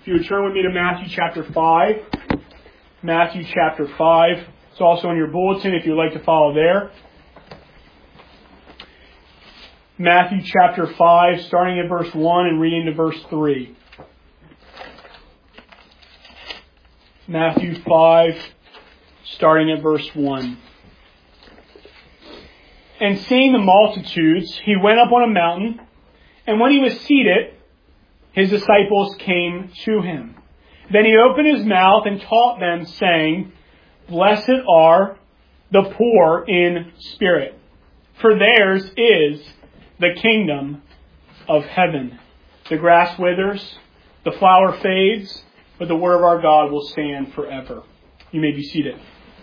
If you would turn with me to Matthew chapter 5. Matthew chapter 5. It's also in your bulletin if you'd like to follow there. Matthew chapter 5, starting at verse 1 and reading to verse 3. Matthew 5, starting at verse 1. And seeing the multitudes, he went up on a mountain, and when he was seated, his disciples came to him. Then he opened his mouth and taught them, saying, Blessed are the poor in spirit, for theirs is the kingdom of heaven. The grass withers, the flower fades, but the word of our God will stand forever. You may be seated.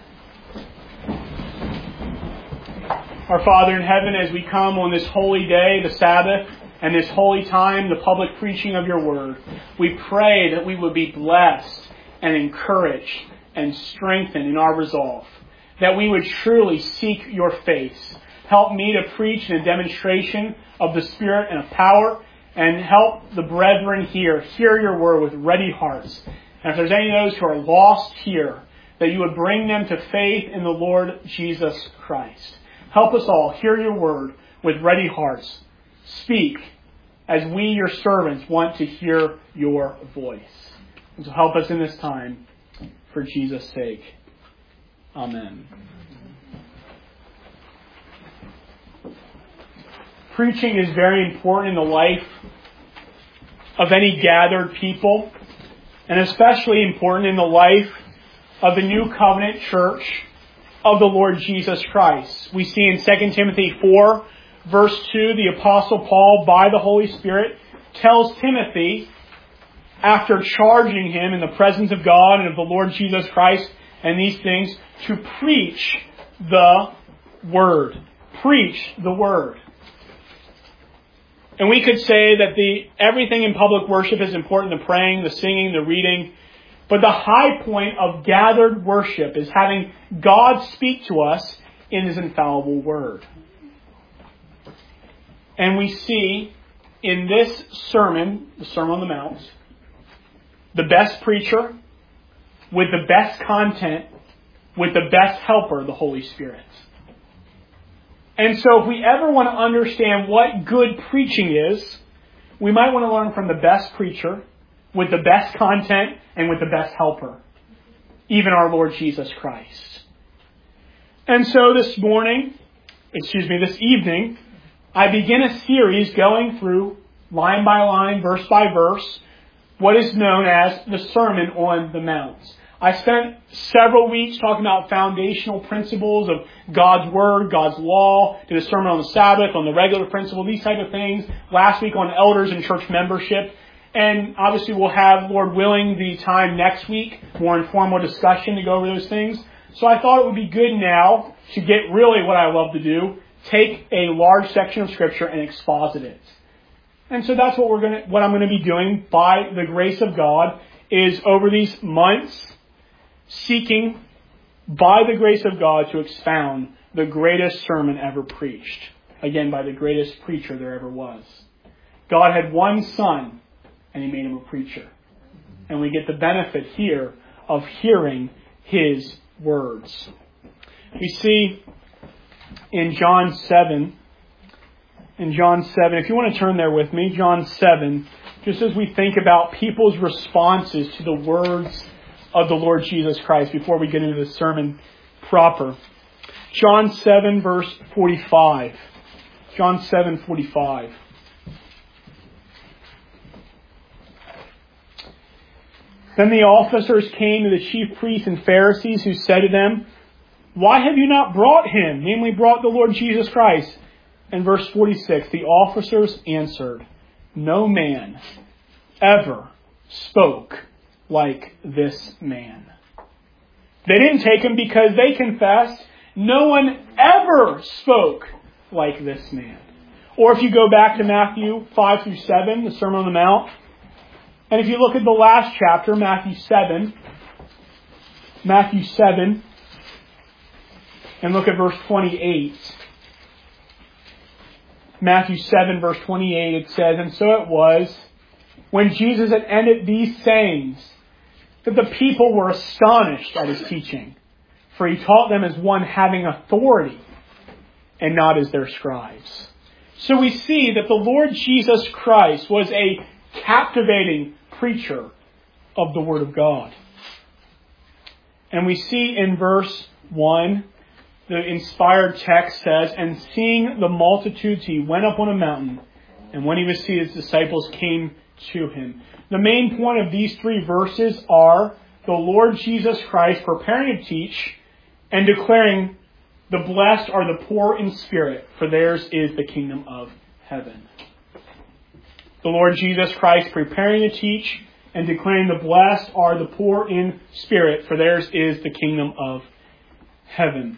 Our Father in heaven, as we come on this holy day, the Sabbath, and this holy time, the public preaching of your word, we pray that we would be blessed and encouraged and strengthened in our resolve, that we would truly seek your face. Help me to preach in a demonstration of the Spirit and of power, and help the brethren here hear your word with ready hearts. And if there's any of those who are lost here, that you would bring them to faith in the Lord Jesus Christ. Help us all hear your word with ready hearts. Speak as we, your servants, want to hear your voice. And so help us in this time for Jesus' sake. Amen. Preaching is very important in the life of any gathered people, and especially important in the life of the New Covenant Church of the Lord Jesus Christ. We see in 2 Timothy 4, verse 2, the Apostle Paul, by the Holy Spirit, tells Timothy, after charging him in the presence of God and of the Lord Jesus Christ and these things, to preach the Word. Preach the Word. And we could say that everything in public worship is important, the praying, the singing, the reading. But the high point of gathered worship is having God speak to us in His infallible Word. And we see in this sermon, the Sermon on the Mount, the best preacher with the best content, with the best helper, the Holy Spirit. And so if we ever want to understand what good preaching is, we might want to learn from the best preacher with the best content and with the best helper, even our Lord Jesus Christ. And so this evening, I begin a series going through line by line, verse by verse, what is known as the Sermon on the Mount. I spent several weeks talking about foundational principles of God's Word, God's law, did a sermon on the Sabbath, on the regular principle, these type of things. Last week on elders and church membership. And obviously we'll have, Lord willing, the time next week, more informal discussion to go over those things. So I thought it would be good now to get really what I love to do, take a large section of Scripture and exposit it. And so that's what I'm going to be doing by the grace of God, is over these months, seeking by the grace of God to expound the greatest sermon ever preached. Again, by the greatest preacher there ever was. God had one Son, and He made Him a preacher. And we get the benefit here of hearing His words. We see in John 7, if you want to turn there with me, John 7, just as we think about people's responses to the words of the Lord Jesus Christ before we get into the sermon proper. John 7, verse 45. John 7:45. Then the officers came to the chief priests and Pharisees, who said to them, Why have you not brought him? Namely, brought the Lord Jesus Christ. And verse 46, the officers answered, No man ever spoke like this man. They didn't take him because they confessed, no one ever spoke like this man. Or if you go back to Matthew 5 through 7, the Sermon on the Mount, and if you look at the last chapter, Matthew 7, and look at verse 28. Matthew 7, verse 28, it says, And so it was, when Jesus had ended these sayings, that the people were astonished at his teaching, for he taught them as one having authority and not as their scribes. So we see that the Lord Jesus Christ was a captivating preacher of the Word of God. And we see in verse 1, the inspired text says, "And seeing the multitudes, he went up on a mountain, and when he was seated, his disciples came to him." The main point of these three verses are the Lord Jesus Christ preparing to teach and declaring, "The blessed are the poor in spirit, for theirs is the kingdom of heaven." The Lord Jesus Christ preparing to teach and declaring, "The blessed are the poor in spirit, for theirs is the kingdom of heaven."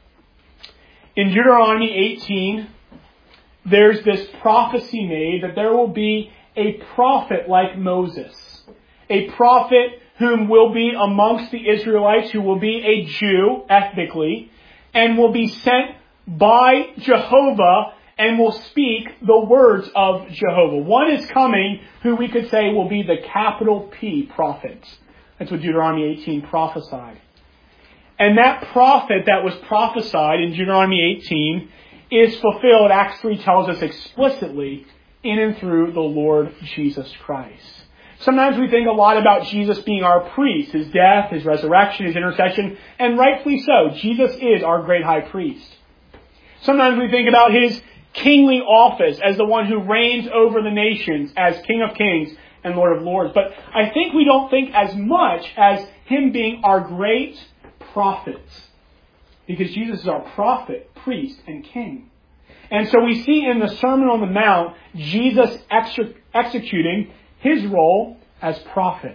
In Deuteronomy 18, there's this prophecy made that there will be a prophet like Moses. A prophet whom will be amongst the Israelites, who will be a Jew ethnically, and will be sent by Jehovah and will speak the words of Jehovah. One is coming who we could say will be the capital P prophet. That's what Deuteronomy 18 prophesied. And that prophet that was prophesied in Deuteronomy 18 is fulfilled, Acts 3 tells us explicitly, in and through the Lord Jesus Christ. Sometimes we think a lot about Jesus being our priest, his death, his resurrection, his intercession, and rightfully so. Jesus is our great high priest. Sometimes we think about his kingly office as the one who reigns over the nations, as King of Kings and Lord of Lords. But I think we don't think as much as him being our great prophet, because Jesus is our prophet, priest, and king. And so we see in the Sermon on the Mount, Jesus executing his role as prophet.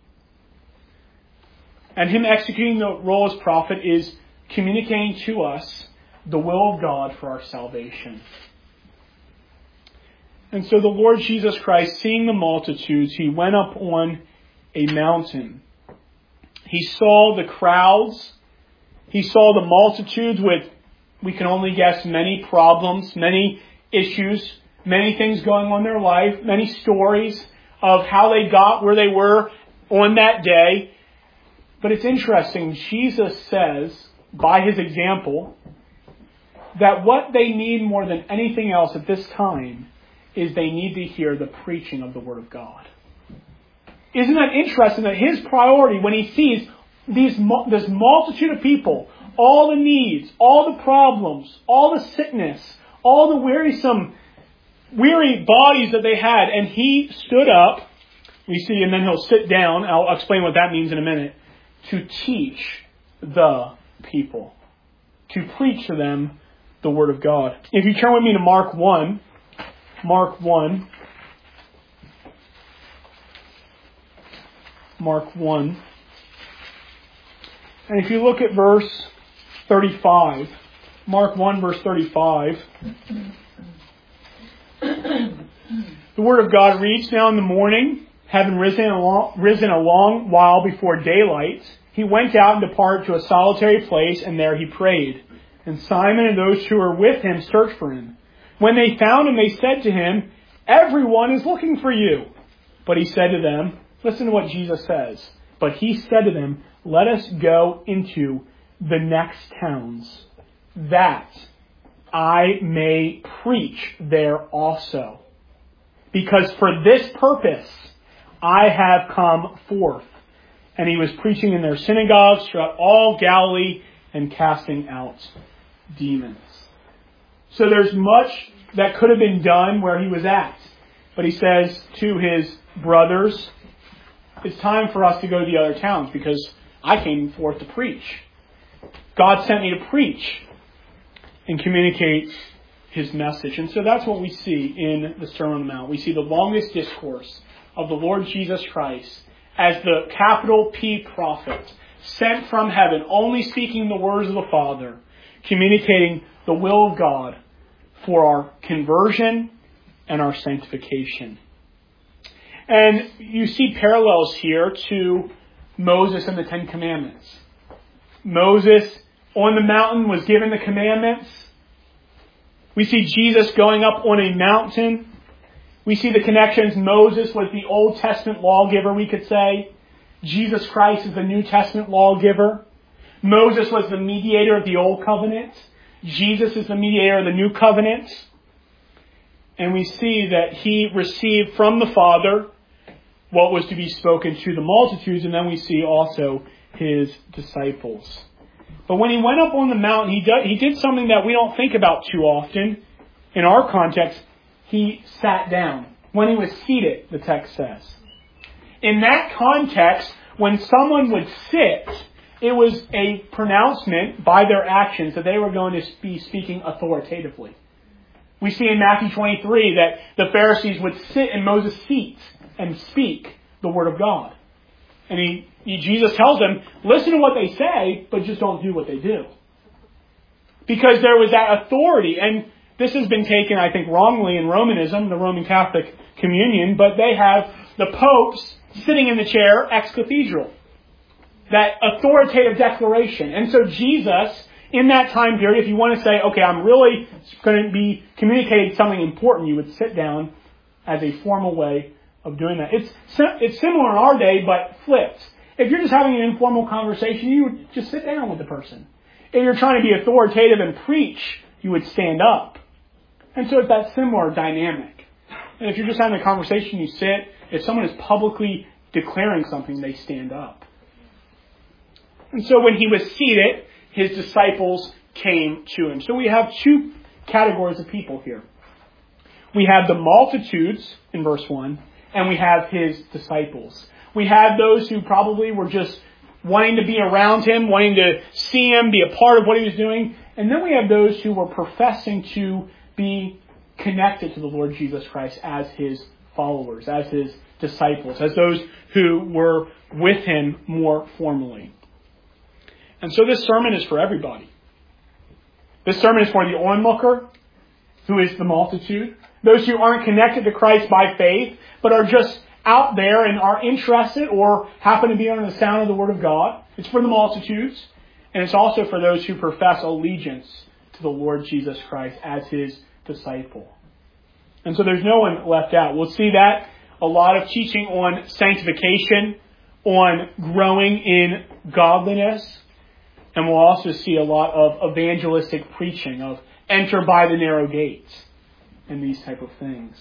And him executing the role as prophet is communicating to us the will of God for our salvation. And so the Lord Jesus Christ, seeing the multitudes, he went up on a mountain. He saw the crowds. He saw the multitudes with, we can only guess, many problems, many issues, many things going on in their life, many stories of how they got where they were on that day. But it's interesting, Jesus says, by his example, that what they need more than anything else at this time is they need to hear the preaching of the Word of God. Isn't that interesting that his priority, when he sees this multitude of people, all the needs, all the problems, all the sickness, all the weary bodies that they had, and he stood up, we see, and then he'll sit down, I'll explain what that means in a minute, to teach the people, to preach to them the Word of God. If you turn with me to Mark 1, and if you look at verse 35, Mark 1 verse 35, the Word of God reads, "Now in the morning, having risen a long while before daylight, he went out and departed to a solitary place, and there he prayed. And Simon and those who were with him searched for him. When they found him, they said to him, 'Everyone is looking for you.' But he said to them," listen to what Jesus says, "But he said to them, 'Let us go into the next towns, that I may preach there also. Because for this purpose I have come forth.' And he was preaching in their synagogues throughout all Galilee and casting out demons." So there's much that could have been done where he was at. But he says to his brothers, it's time for us to go to the other towns because I came forth to preach. God sent me to preach and communicate his message. And so that's what we see in the Sermon on the Mount. We see the longest discourse of the Lord Jesus Christ as the capital P prophet, sent from heaven, only speaking the words of the Father, communicating the will of God for our conversion and our sanctification. And you see parallels here to Moses and the Ten Commandments. Moses on the mountain was given the commandments. We see Jesus going up on a mountain. We see the connections. Moses was the Old Testament lawgiver, we could say. Jesus Christ is the New Testament lawgiver. Moses was the mediator of the Old Covenant. Jesus is the mediator of the New Covenant. And we see that he received from the Father what was to be spoken to the multitudes. And then we see also his disciples. But when he went up on the mountain, he did something that we don't think about too often. In our context, he sat down. When he was seated, the text says. In that context, when someone would sit, it was a pronouncement by their actions that they were going to be speaking authoritatively. We see in Matthew 23 that the Pharisees would sit in Moses' seat and speak the word of God. And Jesus tells them, listen to what they say, but just don't do what they do. Because there was that authority. And this has been taken, I think, wrongly in Romanism, the Roman Catholic communion, but they have the popes sitting in the chair ex cathedra. That authoritative declaration. And so Jesus, in that time period, if you want to say, okay, I'm really going to be communicating something important, you would sit down as a formal way of doing that. It's similar in our day, but flipped. If you're just having an informal conversation, you would just sit down with the person. If you're trying to be authoritative and preach, you would stand up. And so it's that similar dynamic. And if you're just having a conversation, you sit. If someone is publicly declaring something, they stand up. And so when he was seated, his disciples came to him. So we have two categories of people here. We have the multitudes in verse 1, and we have his disciples. We have those who probably were just wanting to be around him, wanting to see him, be a part of what he was doing. And then we have those who were professing to be connected to the Lord Jesus Christ as his followers, as his disciples, as those who were with him more formally. And so this sermon is for everybody. This sermon is for the onlooker, who is the multitude. Those who aren't connected to Christ by faith, but are just out there and are interested or happen to be under the sound of the Word of God. It's for the multitudes. And it's also for those who profess allegiance to the Lord Jesus Christ as his disciple. And so there's no one left out. We'll see that a lot of teaching on sanctification, on growing in godliness. And we'll also see a lot of evangelistic preaching, of enter by the narrow gates, and these type of things.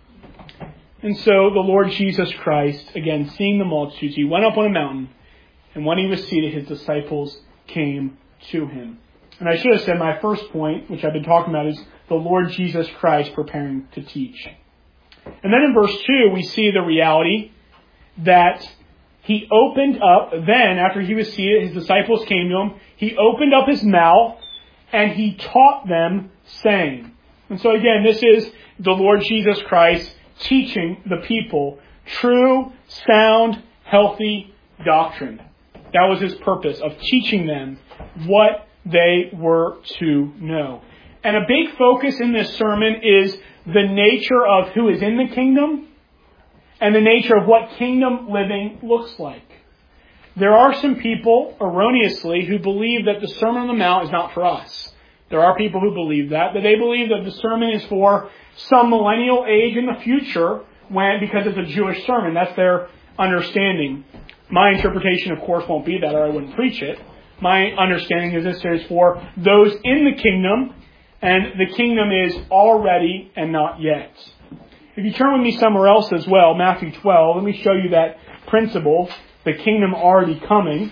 And so the Lord Jesus Christ, again, seeing the multitudes, he went up on a mountain, and when he was seated, his disciples came to him. And I should have said my first point, which I've been talking about, is the Lord Jesus Christ preparing to teach. And then in verse 2, we see the reality that he opened up, then after he was seated, his disciples came to him, he opened up his mouth and he taught them, saying. And so again, this is the Lord Jesus Christ teaching the people true, sound, healthy doctrine. That was his purpose, of teaching them what they were to know. And a big focus in this sermon is the nature of who is in the kingdom and the nature of what kingdom living looks like. There are some people, erroneously, who believe that the Sermon on the Mount is not for us. There are people who believe that they believe that the sermon is for some millennial age in the future, because it's a Jewish sermon. That's their understanding. My interpretation, of course, won't be that, or I wouldn't preach it. My understanding is this is for those in the kingdom, and the kingdom is already and not yet. If you turn with me somewhere else as well, Matthew 12, let me show you that principle, the kingdom already coming.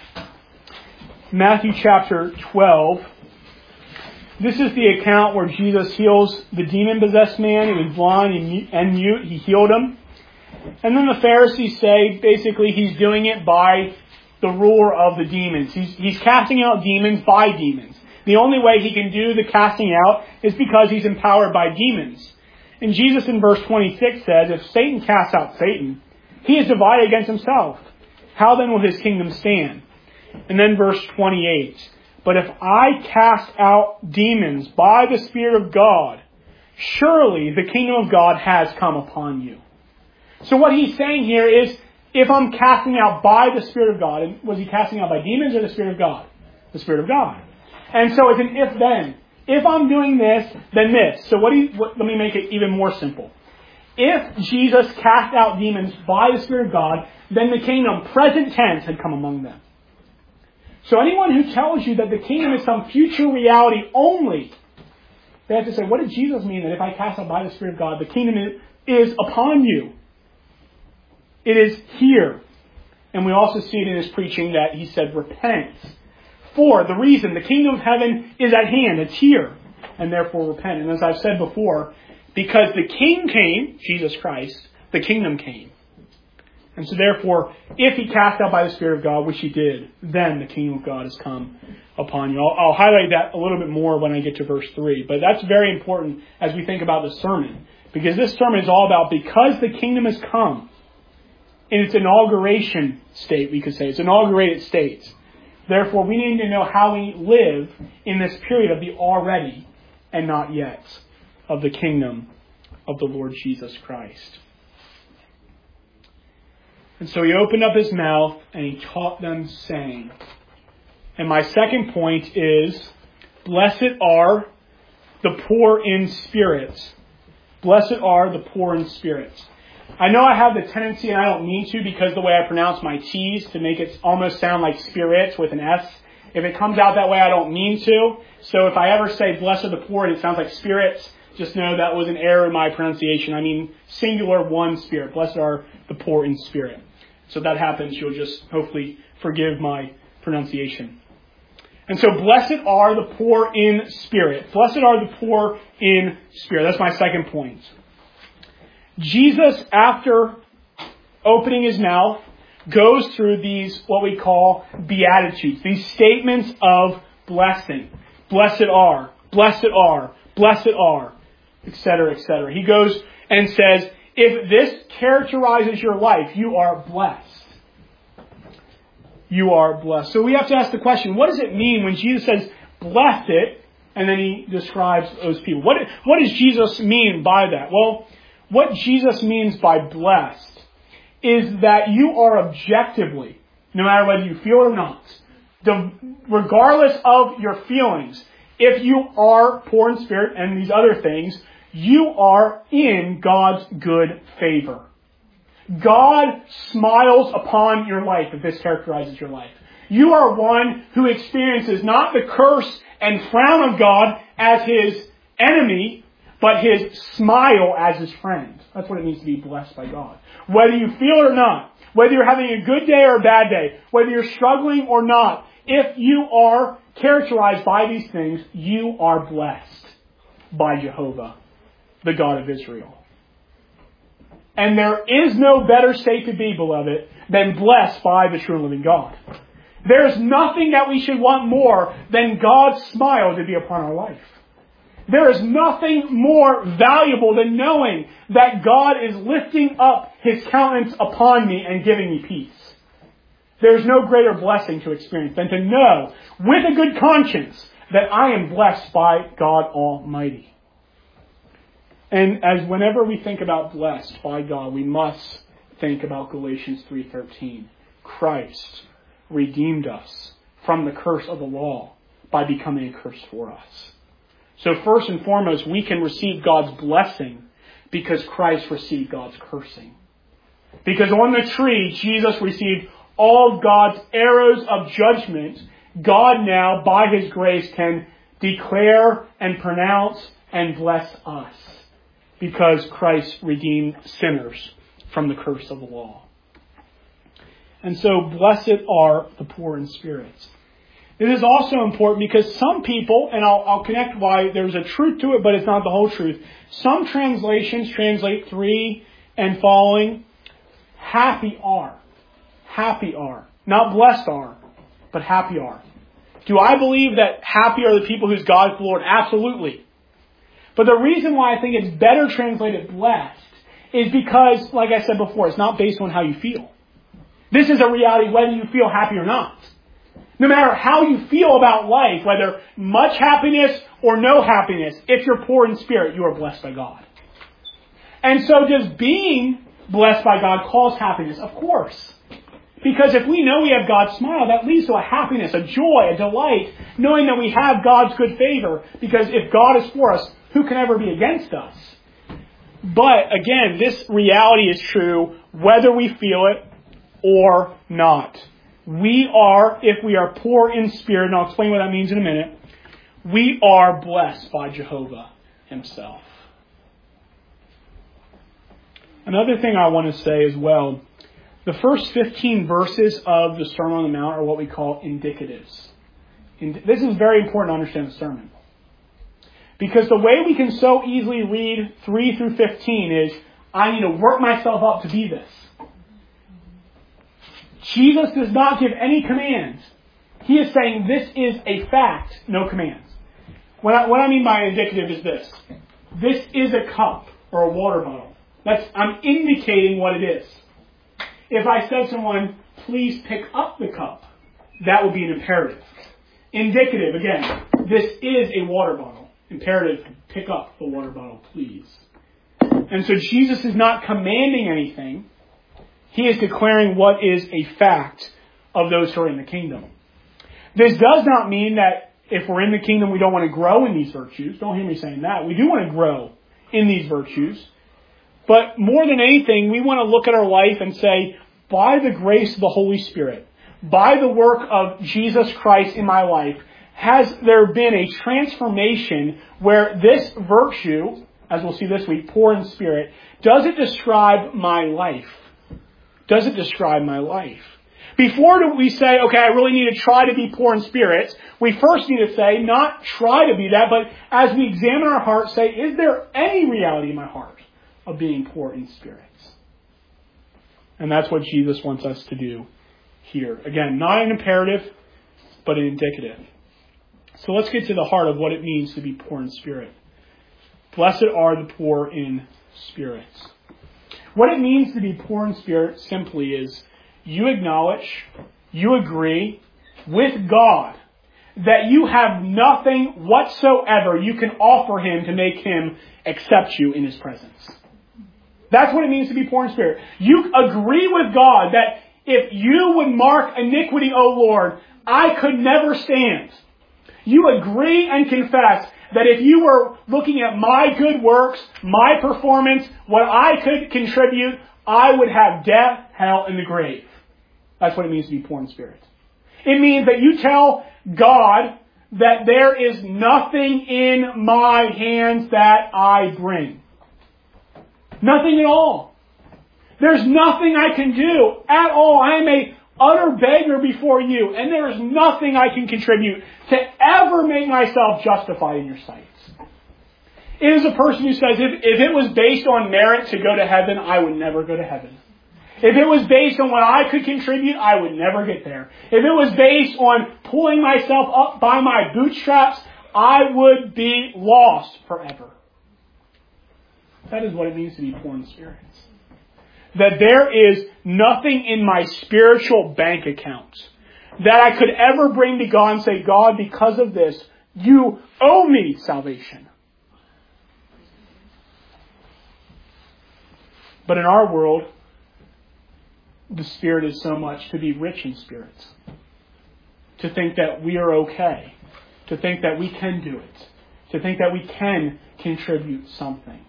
Matthew chapter 12. This is the account where Jesus heals the demon-possessed man. He was blind and mute. He healed him. And then the Pharisees say, basically, he's doing it by the ruler of the demons. He's casting out demons by demons. The only way he can do the casting out is because he's empowered by demons. And Jesus in verse 26 says, if Satan casts out Satan, he is divided against himself. How then will his kingdom stand? And then verse 28. But if I cast out demons by the Spirit of God, surely the kingdom of God has come upon you. So what he's saying here is, if I'm casting out by the Spirit of God, and was he casting out by demons or the Spirit of God? The Spirit of God. And so it's an if-then. If I'm doing this, then this. So let me make it even more simple. if Jesus cast out demons by the Spirit of God, then the kingdom, present tense, had come among them. So anyone who tells you that the kingdom is some future reality only, they have to say, what did Jesus mean that if I cast out by the Spirit of God, the kingdom is upon you? It is here. And we also see it in his preaching that he said, repent. For the reason, the kingdom of heaven is at hand. It's here. And therefore repent. And as I've said before, because the King came, Jesus Christ, the kingdom came. And so therefore, if he cast out by the Spirit of God, which he did, then the kingdom of God has come upon you. I'll highlight that a little bit more when I get to verse 3. But that's very important as we think about the sermon. Because this sermon is all about, because the kingdom has come, in its inauguration state, we could say. It's inaugurated state. Therefore, we need to know how we live in this period of the already and not yet of the kingdom of the Lord Jesus Christ. And so he opened up his mouth and he taught them, saying. And my second point is, blessed are the poor in spirit. Blessed are the poor in spirit. I know I have the tendency, and I don't mean to because the way I pronounce my T's, to make it almost sound like spirits with an S. If it comes out that way, I don't mean to. So if I ever say blessed are the poor and it sounds like spirits, just know that was an error in my pronunciation. I mean singular, one spirit. Blessed are the poor in spirit. So if that happens, you'll just hopefully forgive my pronunciation. And so blessed are the poor in spirit. Blessed are the poor in spirit. That's my second point. Jesus, after opening his mouth, goes through these, what we call beatitudes, these statements of blessing. Blessed are, blessed are, blessed are, etc., etc. He goes and says, if this characterizes your life, you are blessed. You are blessed. So we have to ask the question, what does it mean when Jesus says, blessed, and then he describes those people? What does Jesus mean by that? Well, what Jesus means by blessed is that you are objectively, no matter whether you feel it or not, regardless of your feelings, if you are poor in spirit and these other things, you are in God's good favor. God smiles upon your life if this characterizes your life. You are one who experiences not the curse and frown of God as his enemy, but his smile as his friend. That's what it means to be blessed by God. Whether you feel it or not, whether you're having a good day or a bad day, whether you're struggling or not, if you are characterized by these things, you are blessed by Jehovah, the God of Israel. And there is no better state to be, beloved, than blessed by the true and living God. There's nothing that we should want more than God's smile to be upon our life. There is nothing more valuable than knowing that God is lifting up his countenance upon me and giving me peace. There's no greater blessing to experience than to know with a good conscience that I am blessed by God Almighty. And as whenever we think about blessed by God, we must think about Galatians 3:13. Christ redeemed us from the curse of the law by becoming a curse for us. So first and foremost, we can receive God's blessing because Christ received God's cursing. Because on the tree, Jesus received all of God's arrows of judgment. God now, by his grace, can declare and pronounce and bless us because Christ redeemed sinners from the curse of the law. And so, blessed are the poor in spirit. It is also important because some people, and I'll connect why there's a truth to it, but it's not the whole truth. Some translations translate 3 and following, happy are. Happy are. Not blessed are, but happy are. Do I believe that happy are the people whose God is the Lord? Absolutely. But the reason why I think it's better translated blessed is because, like I said before, it's not based on how you feel. This is a reality whether you feel happy or not. No matter how you feel about life, whether much happiness or no happiness, if you're poor in spirit, you are blessed by God. And so does being blessed by God cause happiness? Of course. Because if we know we have God's smile, that leads to a happiness, a joy, a delight, knowing that we have God's good favor. Because if God is for us, who can ever be against us? But again, this reality is true whether we feel it or not. We are, if we are poor in spirit, and I'll explain what that means in a minute, we are blessed by Jehovah himself. Another thing I want to say as well, the first 15 verses of the Sermon on the Mount are what we call indicatives. This is very important to understand the sermon. Because the way we can so easily read 3 through 15 is, I need to work myself up to be this. Jesus does not give any commands. He is saying this is a fact, no commands. What I mean by indicative is this. This is a cup or a water bottle. I'm indicating what it is. If I said to someone, please pick up the cup, that would be an imperative. Indicative, again, this is a water bottle. Imperative, pick up the water bottle, please. And so Jesus is not commanding anything. He is declaring what is a fact of those who are in the kingdom. This does not mean that if we're in the kingdom we don't want to grow in these virtues. Don't hear me saying that. We do want to grow in these virtues. But more than anything, we want to look at our life and say, by the grace of the Holy Spirit, by the work of Jesus Christ in my life, has there been a transformation where this virtue, as we'll see this week, poor in spirit, does it describe my life? Does it describe my life? Before we say, okay, I really need to try to be poor in spirit, we first need to say, not try to be that, but as we examine our heart, say, is there any reality in my heart of being poor in spirit? And that's what Jesus wants us to do here. Again, not an imperative, but an indicative. So let's get to the heart of what it means to be poor in spirit. Blessed are the poor in spirit. What it means to be poor in spirit simply is you acknowledge, you agree with God that you have nothing whatsoever you can offer him to make him accept you in his presence. That's what it means to be poor in spirit. You agree with God that if you would mark iniquity, O Lord, I could never stand. You agree and confess that if you were looking at my good works, my performance, what I could contribute, I would have death, hell, and the grave. That's what it means to be poor in spirit. It means that you tell God that there is nothing in my hands that I bring. Nothing at all. There's nothing I can do at all. I am a utter beggar before you, and there is nothing I can contribute to ever make myself justified in your sight. It is a person who says, if it was based on merit to go to heaven, I would never go to heaven. If it was based on what I could contribute, I would never get there. If it was based on pulling myself up by my bootstraps, I would be lost forever. That is what it means to be poor in spirit. That there is nothing in my spiritual bank account that I could ever bring to God and say, God, because of this, you owe me salvation. But in our world, the spirit is so much to be rich in spirits. To think that we are okay. To think that we can do it. To think that we can contribute something.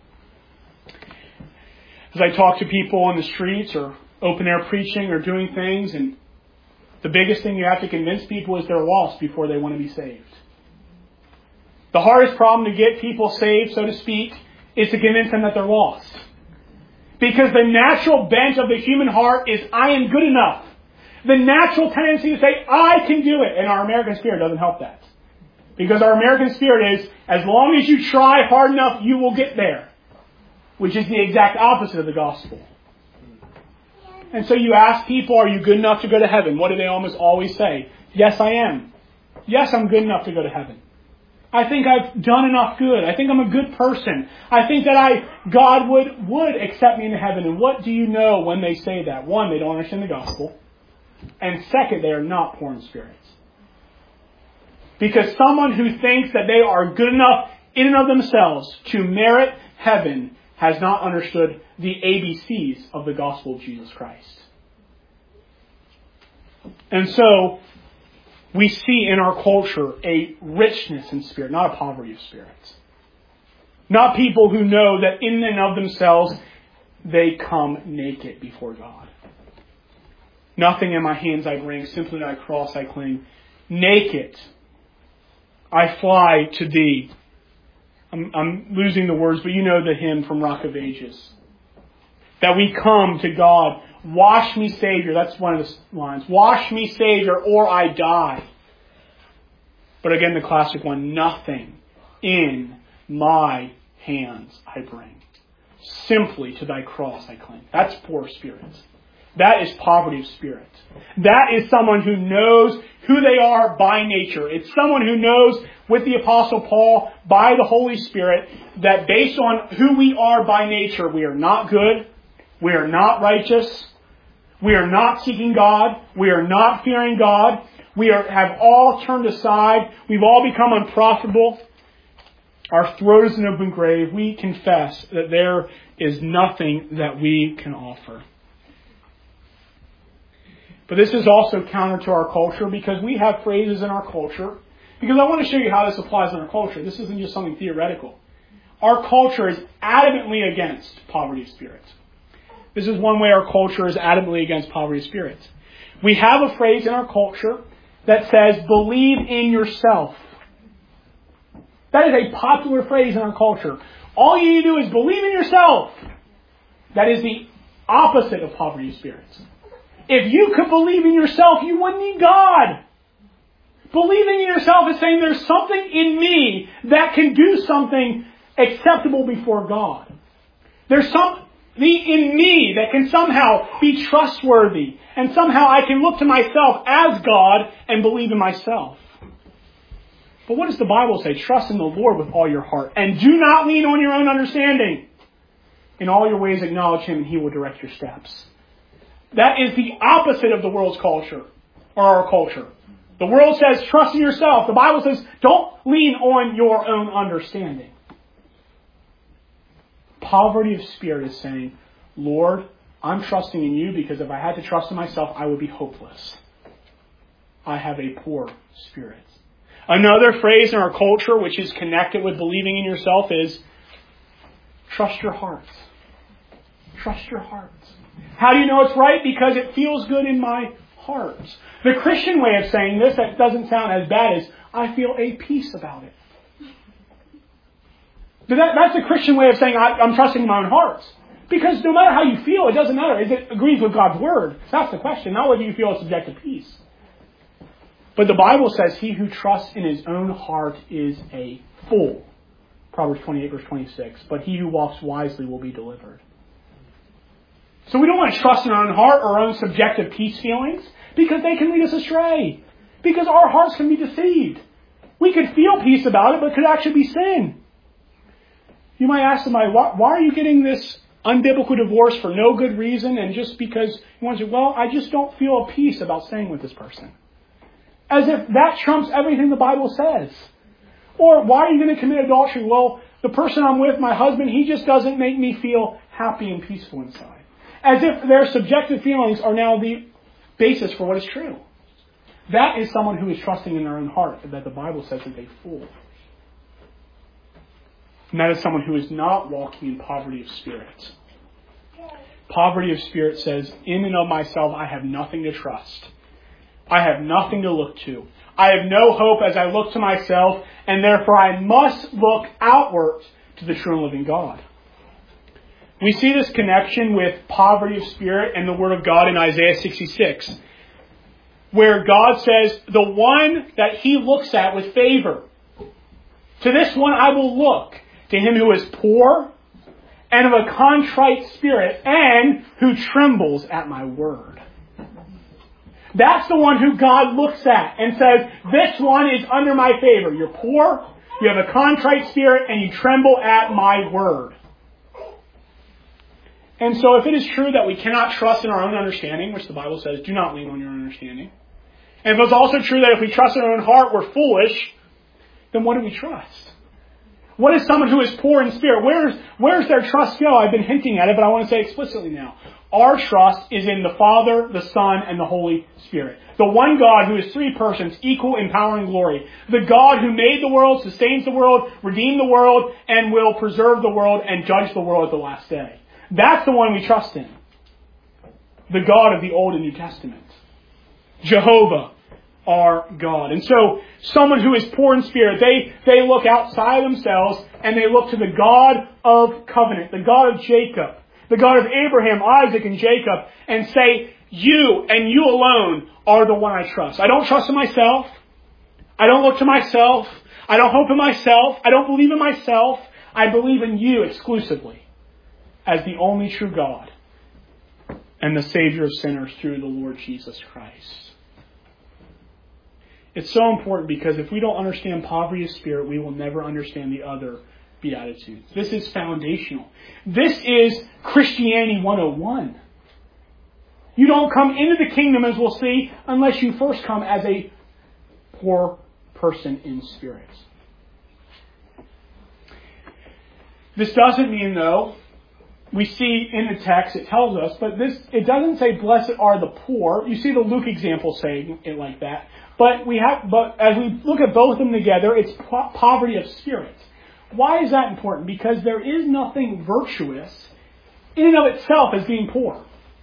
As I talk to people on the streets or open air preaching or doing things, and the biggest thing you have to convince people is they're lost before they want to be saved. The hardest problem to get people saved, so to speak, is to convince them that they're lost. Because the natural bent of the human heart is, I am good enough. The natural tendency to say, I can do it. And our American spirit doesn't help that. Because our American spirit is, as long as you try hard enough, you will get there. Which is the exact opposite of the gospel. And so you ask people, are you good enough to go to heaven? What do they almost always say? Yes, I am. Yes, I'm good enough to go to heaven. I think I've done enough good. I think I'm a good person. I think that God would accept me into heaven. And what do you know when they say that? One, they don't understand the gospel. And second, they are not poor in spirit. Because someone who thinks that they are good enough in and of themselves to merit heaven has not understood the ABCs of the gospel of Jesus Christ. And so, we see in our culture a richness in spirit, not a poverty of spirit. Not people who know that in and of themselves they come naked before God. Nothing in my hands I bring, simply thy cross I cling. Naked I fly to thee. I'm losing the words, but you know the hymn from Rock of Ages. That we come to God. Wash me, Savior. That's one of the lines. Wash me, Savior, or I die. But again, the classic one. Nothing in my hands I bring. Simply to thy cross I cling. That's poor spirit. That is poverty of spirit. That is someone who knows who they are by nature. It's someone who knows, with the Apostle Paul, by the Holy Spirit, that based on who we are by nature, we are not good, we are not righteous, we are not seeking God, we are not fearing God, have all turned aside, we've all become unprofitable. Our throat is an open grave. We confess that there is nothing that we can offer. But this is also counter to our culture because we have phrases in our culture. Because I want to show you how this applies in our culture. This isn't just something theoretical. Our culture is adamantly against poverty of spirit. This is one way our culture is adamantly against poverty of spirit. We have a phrase in our culture that says, believe in yourself. That is a popular phrase in our culture. All you need to do is believe in yourself. That is the opposite of poverty of spirit. If you could believe in yourself, you wouldn't need God. Believing in yourself is saying there's something in me that can do something acceptable before God. There's something in me that can somehow be trustworthy. And somehow I can look to myself as God and believe in myself. But what does the Bible say? Trust in the Lord with all your heart. And do not lean on your own understanding. In all your ways acknowledge Him and He will direct your steps. That is the opposite of the world's culture, or our culture. The world says, trust in yourself. The Bible says, don't lean on your own understanding. Poverty of spirit is saying, Lord, I'm trusting in you because if I had to trust in myself, I would be hopeless. I have a poor spirit. Another phrase in our culture which is connected with believing in yourself is, trust your heart. Trust your heart. How do you know it's right? Because it feels good in my heart. The Christian way of saying this, that doesn't sound as bad, is I feel a peace about it. That's the Christian way of saying I'm trusting in my own heart. Because no matter how you feel, it doesn't matter. It agrees with God's Word. That's the question. Not whether you feel a subjective peace. But the Bible says he who trusts in his own heart is a fool. Proverbs 28 verse 26. But he who walks wisely will be delivered. So we don't want to trust in our own heart or our own subjective peace feelings because they can lead us astray. Because our hearts can be deceived. We could feel peace about it, but it could actually be sin. You might ask somebody, why are you getting this unbiblical divorce for no good reason and just because you want to say, well, I just don't feel a peace about staying with this person. As if that trumps everything the Bible says. Or why are you going to commit adultery? Well, the person I'm with, my husband, he just doesn't make me feel happy and peaceful inside. As if their subjective feelings are now the basis for what is true. That is someone who is trusting in their own heart, that the Bible says is a fool. And that is someone who is not walking in poverty of spirit. Poverty of spirit says, in and of myself, I have nothing to trust. I have nothing to look to. I have no hope as I look to myself, and therefore I must look outward to the true and living God. We see this connection with poverty of spirit and the Word of God in Isaiah 66, where God says, the one that He looks at with favor, to this one I will look, to him who is poor and of a contrite spirit and who trembles at my word. That's the one who God looks at and says, this one is under my favor. You're poor, you have a contrite spirit, and you tremble at my word. And so if it is true that we cannot trust in our own understanding, which the Bible says, do not lean on your own understanding. And if it's also true that if we trust in our own heart, we're foolish, then what do we trust? What is someone who is poor in spirit? Where's their trust go? I've been hinting at it, but I want to say explicitly now. Our trust is in the Father, the Son, and the Holy Spirit. The one God who is three persons, equal in power and glory. The God who made the world, sustains the world, redeemed the world, and will preserve the world and judge the world at the last day. That's the one we trust in. The God of the Old and New Testament. Jehovah, our God. And so, someone who is poor in spirit, they look outside themselves and they look to the God of covenant, the God of Jacob, the God of Abraham, Isaac, and Jacob, and say, you and you alone are the one I trust. I don't trust in myself. I don't look to myself. I don't hope in myself. I don't believe in myself. I believe in you exclusively as the only true God and the Savior of sinners through the Lord Jesus Christ. It's so important because if we don't understand poverty of spirit, we will never understand the other Beatitudes. This is foundational. This is Christianity 101. You don't come into the kingdom, as we'll see, unless you first come as a poor person in spirit. This doesn't mean, though, we see in the text, it tells us, but it doesn't say, blessed are the poor. You see the Luke example saying it like that. But as we look at both of them together, it's poverty of spirit. Why is that important? Because there is nothing virtuous in and of itself as being poor.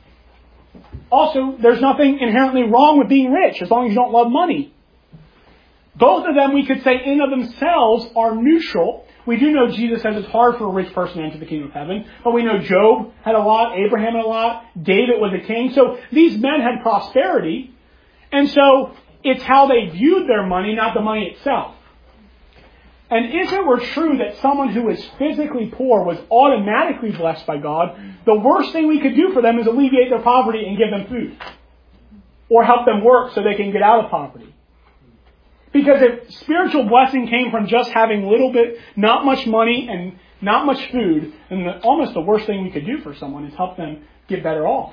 Also, there's nothing inherently wrong with being rich as long as you don't love money. Both of them, we could say, in and of themselves are neutral. We do know Jesus says it's hard for a rich person to enter the kingdom of heaven. But we know Job had a lot, Abraham had a lot, David was a king. So these men had prosperity. And so it's how they viewed their money, not the money itself. And if it were true that someone who is physically poor was automatically blessed by God, the worst thing we could do for them is alleviate their poverty and give them food. Or help them work so they can get out of poverty. Because if spiritual blessing came from just having a little bit, not much money and not much food, then almost the worst thing we could do for someone is help them get better off.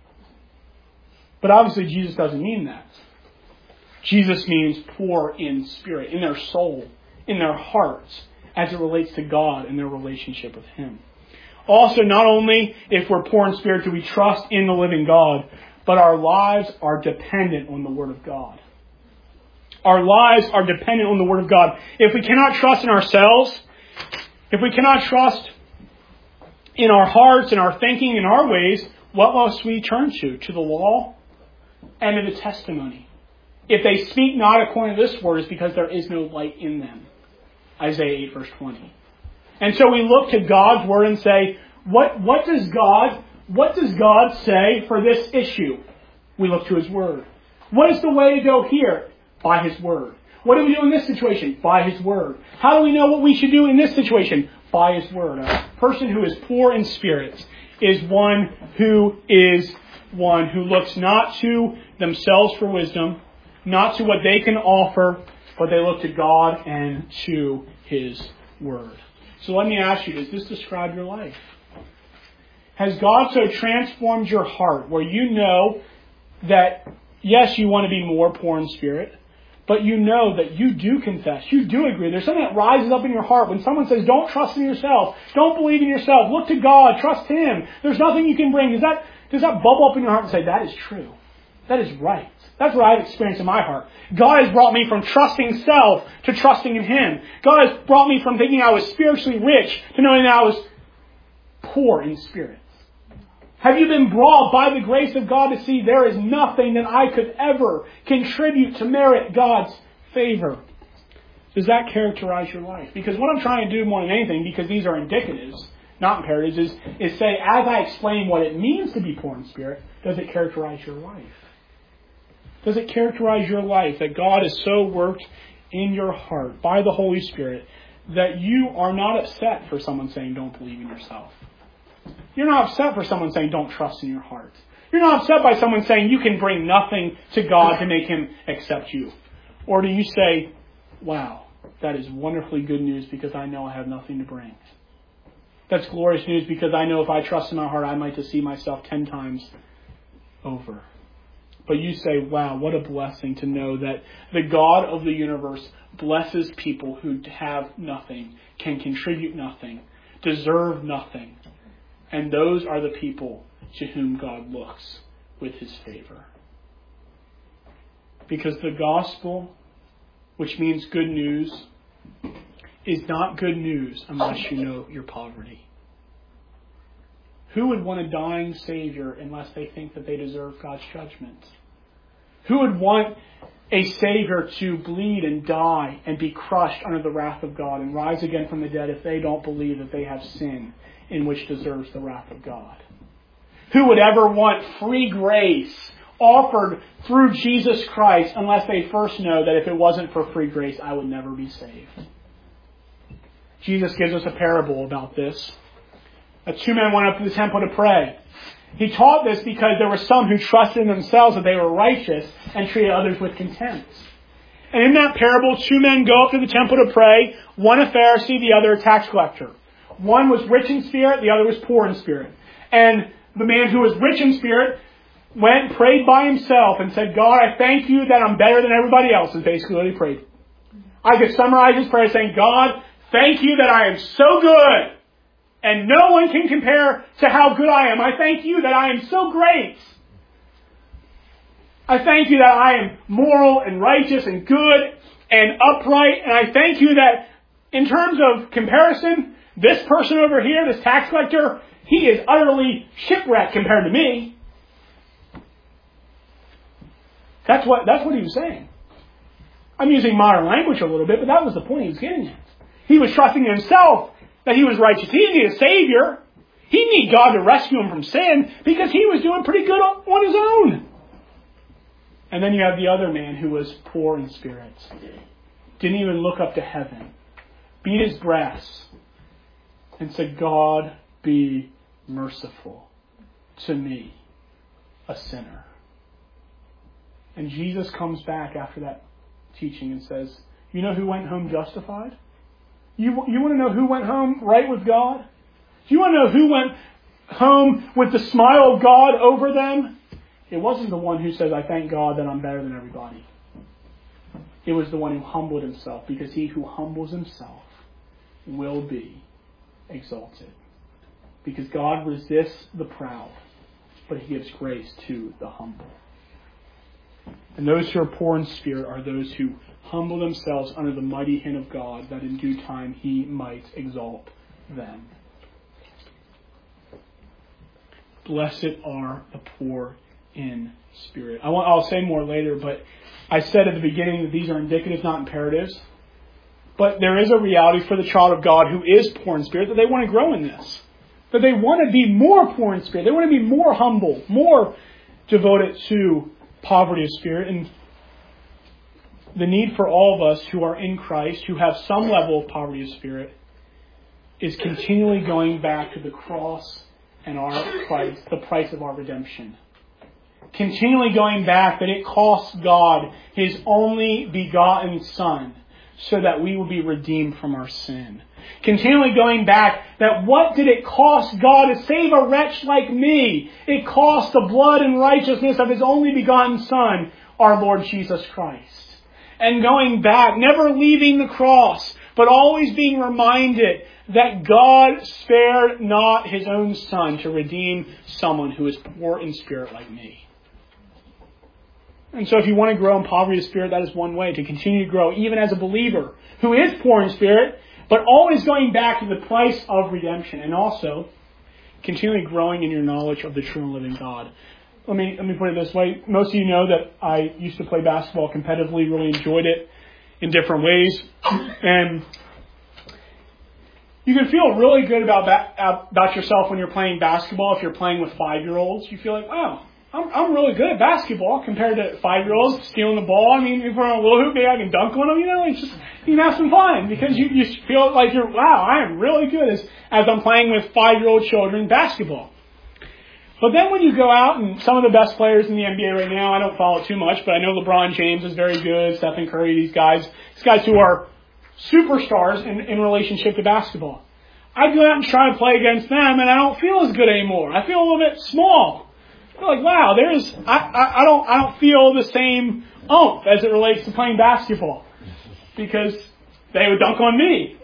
But obviously Jesus doesn't mean that. Jesus means poor in spirit, in their soul, in their hearts, as it relates to God and their relationship with Him. Also, not only if we're poor in spirit do we trust in the living God, but our lives are dependent on the Word of God. Our lives are dependent on the Word of God. If we cannot trust in ourselves, if we cannot trust in our hearts and our thinking and our ways, what must we turn to? To the law and to the testimony. If they speak not according to this word, it's because there is no light in them. Isaiah 8 verse 20. And so we look to God's word and say, what does God say for this issue? We look to His word. What is the way to go here? By His word. What do we do in this situation? By His word. How do we know what we should do in this situation? By His word. A person who is poor in spirit is one who looks not to themselves for wisdom, not to what they can offer, but they look to God and to His word. So let me ask you, does this describe your life? Has God so transformed your heart where you know that, yes, you want to be more poor in spirit, but you know that you do confess, you do agree. There's something that rises up in your heart when someone says, don't trust in yourself, don't believe in yourself, look to God, trust Him. There's nothing you can bring. Does that bubble up in your heart and say, that is true? That is right. That's what I've experienced in my heart. God has brought me from trusting self to trusting in Him. God has brought me from thinking I was spiritually rich to knowing that I was poor in spirit. Have you been brought by the grace of God to see there is nothing that I could ever contribute to merit God's favor? Does that characterize your life? Because what I'm trying to do more than anything, because these are indicatives, not imperatives, is say, as I explain what it means to be poor in spirit, does it characterize your life? Does it characterize your life that God has so worked in your heart by the Holy Spirit that you are not upset for someone saying don't believe in yourself? You're not upset for someone saying don't trust in your heart. You're not upset by someone saying you can bring nothing to God to make Him accept you. Or do you say, wow, that is wonderfully good news because I know I have nothing to bring. That's glorious news because I know if I trust in my heart, I might deceive myself 10 times over. But you say, wow, what a blessing to know that the God of the universe blesses people who have nothing, can contribute nothing, deserve nothing. And those are the people to whom God looks with his favor. Because the gospel, which means good news, is not good news unless you know your poverty. Who would want a dying Savior unless they think that they deserve God's judgment? Who would want a Savior to bleed and die and be crushed under the wrath of God and rise again from the dead if they don't believe that they have sin in which deserves the wrath of God? Who would ever want free grace offered through Jesus Christ unless they first know that if it wasn't for free grace, I would never be saved? Jesus gives us a parable about this. Two men went up to the temple to pray. He taught this because there were some who trusted in themselves that they were righteous and treated others with contempt. And in that parable, two men go up to the temple to pray, one a Pharisee, the other a tax collector. One was rich in spirit, the other was poor in spirit. And the man who was rich in spirit went and prayed by himself and said, God, I thank you that I'm better than everybody else, is basically what he prayed. I could summarize his prayer saying, God, thank you that I am so good. And no one can compare to how good I am. I thank you that I am so great. I thank you that I am moral and righteous and good and upright. And I thank you that in terms of comparison, this person over here, this tax collector, he is utterly shipwrecked compared to me. That's what he was saying. I'm using modern language a little bit, but that was the point he was getting at. He was trusting in himself that he was righteous. He didn't need a Savior. He needed God to rescue him from sin because he was doing pretty good on his own. And then you have the other man who was poor in spirit. Didn't even look up to heaven. Beat his breast and said, God, be merciful to me, a sinner. And Jesus comes back after that teaching and says, you know who went home justified? You want to know who went home right with God? Do you want to know who went home with the smile of God over them? It wasn't the one who says, I thank God that I'm better than everybody. It was the one who humbled himself, because he who humbles himself will be exalted. Because God resists the proud, but he gives grace to the humble. And those who are poor in spirit are those who humble themselves under the mighty hand of God, that in due time he might exalt them. Blessed are the poor in spirit. I'll say more later, but I said at the beginning that these are indicatives, not imperatives. But there is a reality for the child of God who is poor in spirit, that they want to grow in this. That they want to be more poor in spirit. They want to be more humble, more devoted to poverty of spirit. And the need for all of us who are in Christ, who have some level of poverty of spirit, is continually going back to the cross and our price, the price of our redemption. Continually going back that it cost God His only begotten Son so that we will be redeemed from our sin. Continually going back that what did it cost God to save a wretch like me? It cost the blood and righteousness of His only begotten Son, our Lord Jesus Christ. And going back, never leaving the cross, but always being reminded that God spared not His own Son to redeem someone who is poor in spirit like me. And so if you want to grow in poverty of spirit, that is one way to continue to grow, even as a believer who is poor in spirit, but always going back to the price of redemption, and also continually growing in your knowledge of the true and living God. Let me put it this way. Most of you know that I used to play basketball competitively, really enjoyed it in different ways. And you can feel really good about yourself when you're playing basketball. If you're playing with 5-year-olds, you feel like, wow, I'm really good at basketball compared to 5-year-olds stealing the ball. I mean, if we're on a little hoop, maybe I can dunk on them. You know, it's just, you can have some fun because you feel like wow, I am really good as I'm playing with 5-year-old children basketball. But then when you go out, and some of the best players in the NBA right now, I don't follow it too much, but I know LeBron James is very good, Stephen Curry, these guys who are superstars in relationship to basketball. I go out and try to play against them, and I don't feel as good anymore. I feel a little bit small. They're like, wow, I don't feel the same oomph as it relates to playing basketball because they would dunk on me.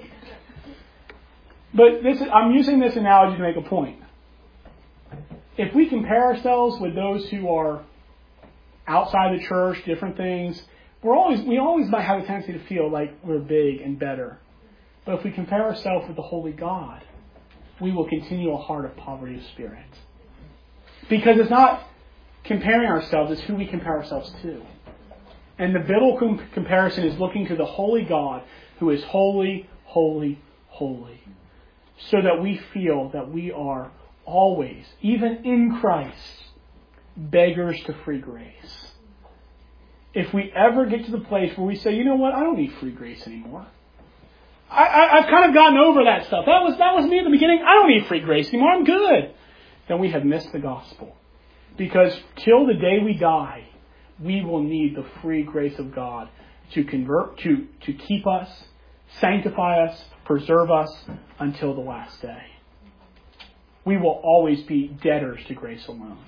But I'm using this analogy to make a point. If we compare ourselves with those who are outside the church, different things, we always might have a tendency to feel like we're big and better. But if we compare ourselves with the Holy God, we will continue a heart of poverty of spirit. Because it's not comparing ourselves, it's who we compare ourselves to. And the biblical comparison is looking to the Holy God who is holy, holy, holy. So that we feel that we are always, even in Christ, beggars to free grace. If we ever get to the place where we say, you know what, I don't need free grace anymore. I've kind of gotten over that stuff. That was me at the beginning. I don't need free grace anymore. I'm good. Then we have missed the gospel. Because till the day we die, we will need the free grace of God to convert, to keep us, sanctify us, preserve us until the last day. We will always be debtors to grace alone.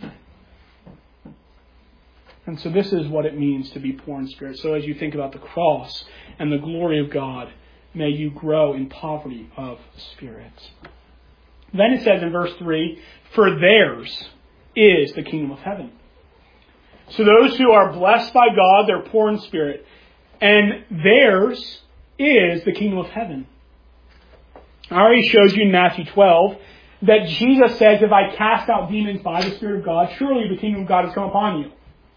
And so this is what it means to be poor in spirit. So as you think about the cross and the glory of God, may you grow in poverty of spirit. Then it says in verse 3, for theirs is the kingdom of heaven. So those who are blessed by God, they're poor in spirit. And theirs is the kingdom of heaven. I already showed you in Matthew 12 that Jesus says, if I cast out demons by the Spirit of God, surely the kingdom of God has come upon you.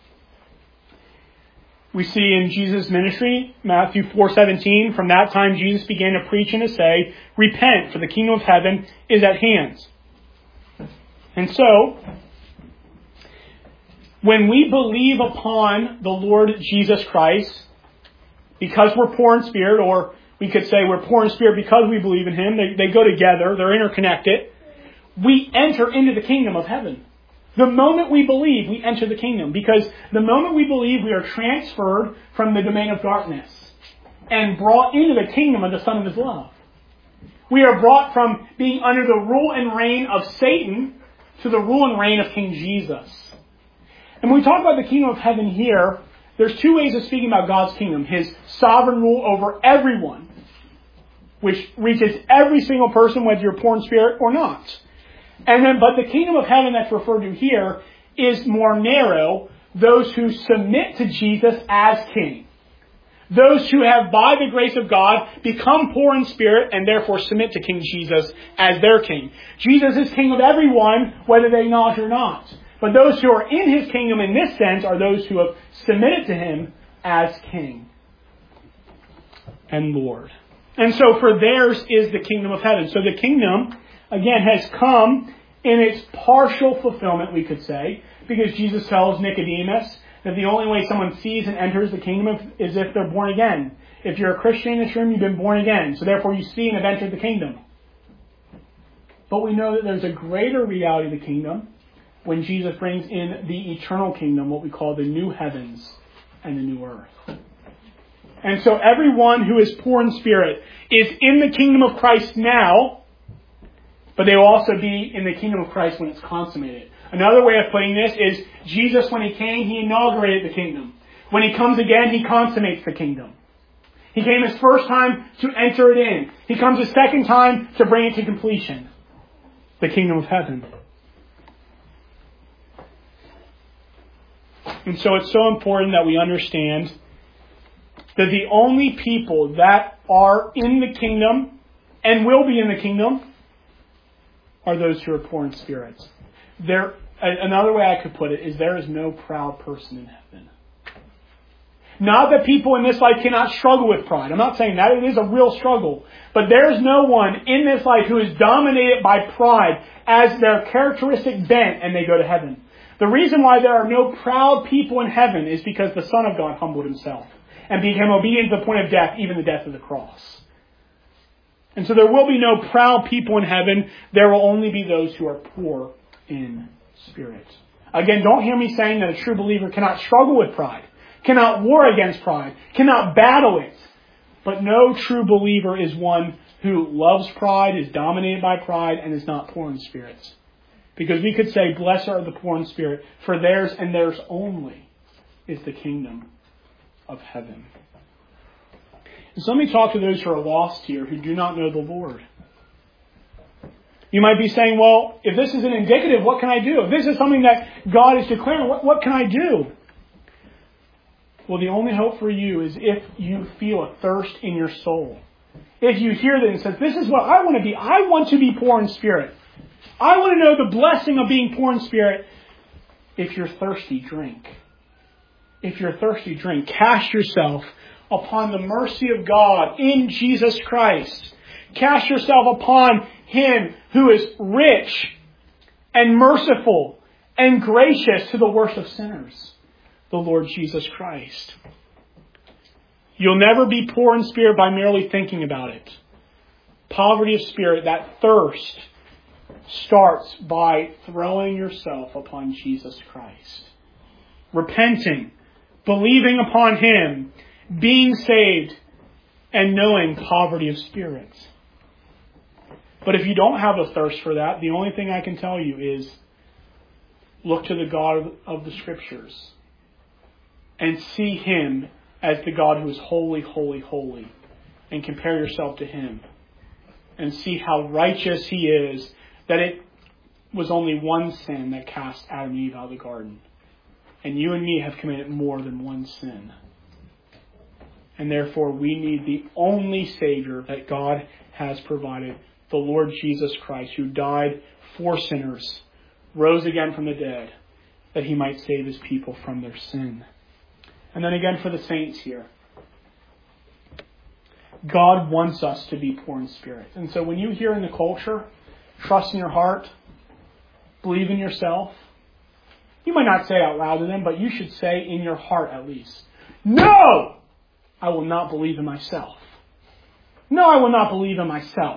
We see in Jesus' ministry, Matthew 4:17, from that time Jesus began to preach and to say, repent, for the kingdom of heaven is at hand. And so, when we believe upon the Lord Jesus Christ, because we're poor in spirit, or we could say we're poor in spirit because we believe in Him, they go together, they're interconnected, we enter into the kingdom of heaven. The moment we believe, we enter the kingdom. Because the moment we believe, we are transferred from the domain of darkness and brought into the kingdom of the Son of His love. We are brought from being under the rule and reign of Satan to the rule and reign of King Jesus. And when we talk about the kingdom of heaven here, there's two ways of speaking about God's kingdom. His sovereign rule over everyone, which reaches every single person, whether you're poor in spirit or not. But the kingdom of heaven that's referred to here is more narrow. Those who submit to Jesus as king. Those who have, by the grace of God, become poor in spirit and therefore submit to King Jesus as their king. Jesus is king of everyone, whether they acknowledge or not. But those who are in His kingdom in this sense are those who have submitted to Him as king and Lord. And so for theirs is the kingdom of heaven. So the kingdom, again, has come in its partial fulfillment, we could say, because Jesus tells Nicodemus that the only way someone sees and enters the kingdom is if they're born again. If you're a Christian in this room, you've been born again. So therefore you see and have entered the kingdom. But we know that there's a greater reality of the kingdom when Jesus brings in the eternal kingdom, what we call the new heavens and the new earth. And so everyone who is poor in spirit is in the kingdom of Christ now, but they will also be in the kingdom of Christ when it's consummated. Another way of putting this is Jesus, when He came, He inaugurated the kingdom. When He comes again, He consummates the kingdom. He came His first time to enter it in. He comes a second time to bring it to completion. The kingdom of heaven. And so it's so important that we understand that the only people that are in the kingdom and will be in the kingdom are those who are poor in spirit. Another way I could put it is there is no proud person in heaven. Not that people in this life cannot struggle with pride. I'm not saying that. It is a real struggle. But there is no one in this life who is dominated by pride as their characteristic bent and they go to heaven. The reason why there are no proud people in heaven is because the Son of God humbled Himself and became obedient to the point of death, even the death of the cross. And so there will be no proud people in heaven. There will only be those who are poor in spirit. Again, don't hear me saying that a true believer cannot struggle with pride, cannot war against pride, cannot battle it. But no true believer is one who loves pride, is dominated by pride, and is not poor in spirit. Because we could say, blessed are the poor in spirit, for theirs and theirs only is the kingdom of heaven. And so let me talk to those who are lost here, who do not know the Lord. You might be saying, well, if this is an indicative, what can I do? If this is something that God is declaring, what can I do? Well, the only hope for you is if you feel a thirst in your soul. If you hear that and says, this is what I want to be. I want to be poor in spirit. I want to know the blessing of being poor in spirit. If you're thirsty, drink. If you're thirsty, drink. Cast yourself upon the mercy of God in Jesus Christ. Cast yourself upon Him who is rich and merciful and gracious to the worst of sinners, the Lord Jesus Christ. You'll never be poor in spirit by merely thinking about it. Poverty of spirit, that thirst, starts by throwing yourself upon Jesus Christ. Repenting, believing upon Him, being saved, and knowing poverty of spirit. But if you don't have a thirst for that, the only thing I can tell you is look to the God of the Scriptures and see Him as the God who is holy, holy, holy, and compare yourself to Him and see how righteous He is, that it was only one sin that cast Adam and Eve out of the garden. And you and me have committed more than one sin. And therefore we need the only Savior that God has provided, the Lord Jesus Christ, who died for sinners, rose again from the dead, that He might save His people from their sin. And then again for the saints here. God wants us to be poor in spirit. And so when you hear in the culture, trust in your heart, believe in yourself, you might not say out loud to them, but you should say in your heart at least, no! I will not believe in myself. No, I will not believe in myself.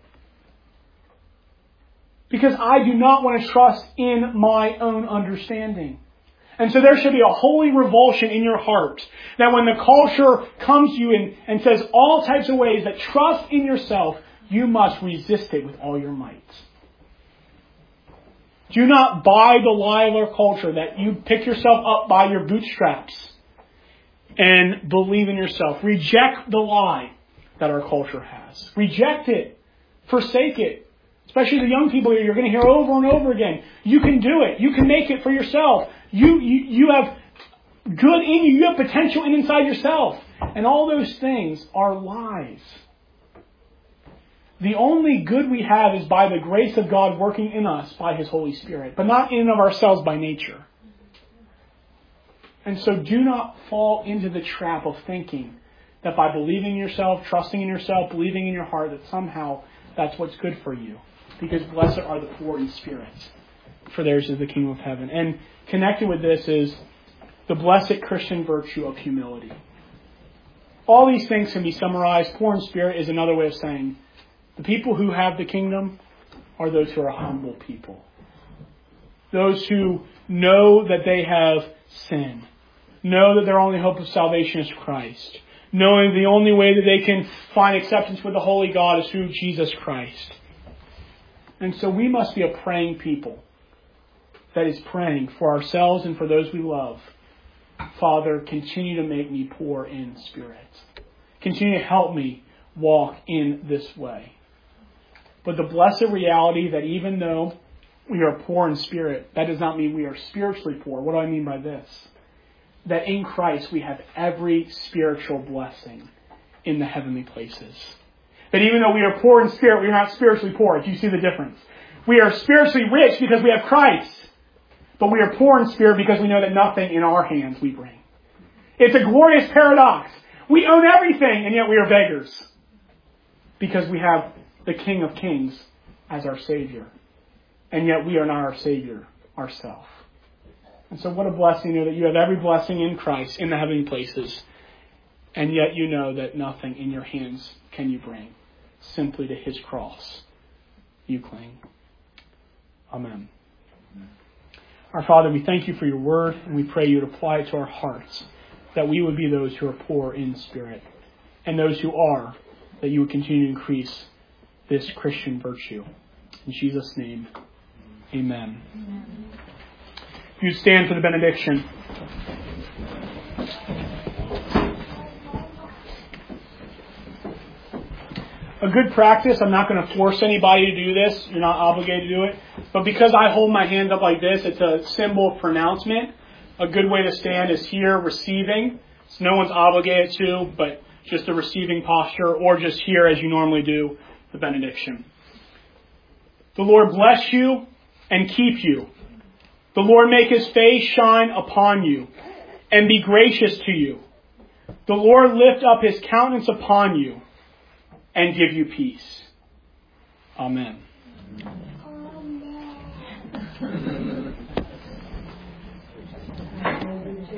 Because I do not want to trust in my own understanding. And so there should be a holy revulsion in your heart. That when the culture comes to you and says all types of ways that trust in yourself, you must resist it with all your might. Do not buy the lie of our culture that you pick yourself up by your bootstraps and believe in yourself. Reject the lie that our culture has. Reject it. Forsake it. Especially the young people here, you're going to hear over and over again. You can do it. You can make it for yourself. You have good in you. You have potential inside yourself. And all those things are lies. The only good we have is by the grace of God working in us by His Holy Spirit, but not in and of ourselves by nature. And so do not fall into the trap of thinking that by believing in yourself, trusting in yourself, believing in your heart, that somehow that's what's good for you. Because blessed are the poor in spirit, for theirs is the kingdom of heaven. And connected with this is the blessed Christian virtue of humility. All these things can be summarized. Poor in spirit is another way of saying the people who have the kingdom are those who are humble people. Those who know that they have sin. Know that their only hope of salvation is Christ. Knowing the only way that they can find acceptance with the Holy God is through Jesus Christ. And so we must be a praying people that is praying for ourselves and for those we love. Father, continue to make me poor in spirit. Continue to help me walk in this way. But the blessed reality that even though we are poor in spirit, that does not mean we are spiritually poor. What do I mean by this? That in Christ we have every spiritual blessing in the heavenly places. That even though we are poor in spirit, we are not spiritually poor. Do you see the difference? We are spiritually rich because we have Christ. But we are poor in spirit because we know that nothing in our hands we bring. It's a glorious paradox. We own everything and yet we are beggars. Because we have the King of Kings as our Savior. And yet we are not our Savior ourselves. And so what a blessing to know that you have every blessing in Christ in the heavenly places. And yet you know that nothing in your hands can you bring. Simply to His cross you cling. Amen. Our Father, we thank you for your word, and we pray you to apply it to our hearts, that we would be those who are poor in spirit, and those who are, that you would continue to increase this Christian virtue. In Jesus' name, Amen. If you stand for the benediction. A good practice, I'm not going to force anybody to do this. You're not obligated to do it. But because I hold my hand up like this, it's a symbol of pronouncement. A good way to stand is here, receiving. So no one's obligated to, but just a receiving posture, or just here as you normally do, the benediction. The Lord bless you and keep you. The Lord make his face shine upon you and be gracious to you. The Lord lift up his countenance upon you and give you peace. Amen.